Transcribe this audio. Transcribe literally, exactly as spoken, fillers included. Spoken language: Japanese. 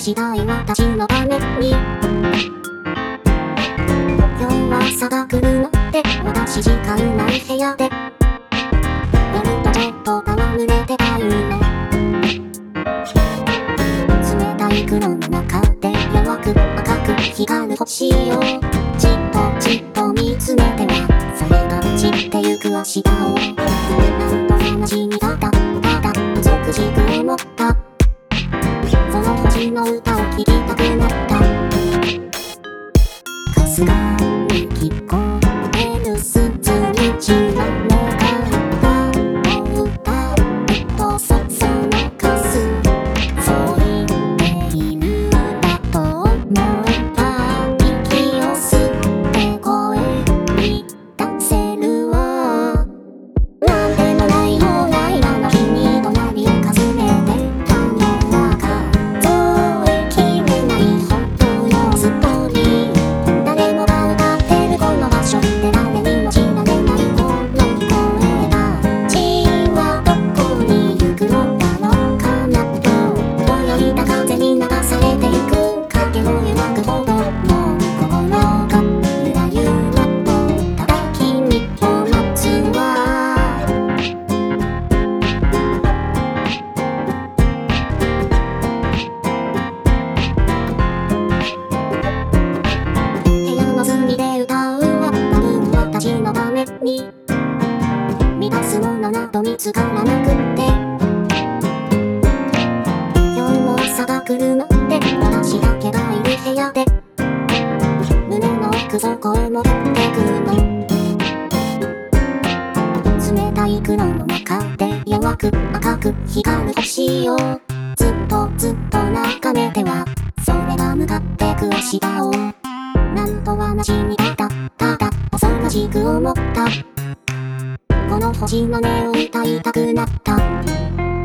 したい私のために。今日は朝が来るのって私時間ない部屋で夜とちょっと戯れてたいの。冷たい黒の中で弱く赤く光る星をじっとじっと見つめてはそれが散ってゆく明日をなんと話にただただ美しく思った。その星の歌を聴きたくなった。かすかに聞こえる鈴にちまめかったお歌えっとそそのかすそう言っているんだと思えば息を吸って声に出せるわ。なんでもないような今の日に隣をかすめてたのは数えきれない本当のストーリー。誰もが歌ってるこの場所で誰にも知られないこの声が血はどこに行くのだろうかなと泳いだ風に流されてゆく影の揺らぐほどもう心がゆらゆらとただ君を待つわ。部屋の隅で歌うは多分私のために乱すものなど見つからなくって今日も朝が来るのって私だけがいる部屋で胸の奥底を潜ってくの。冷たい黒の中で弱く赤く光る星をずっとずっと眺めてはそれが向かってく明日をなんと話にただただ恐ろしく思った。この星の音を歌いたくなった。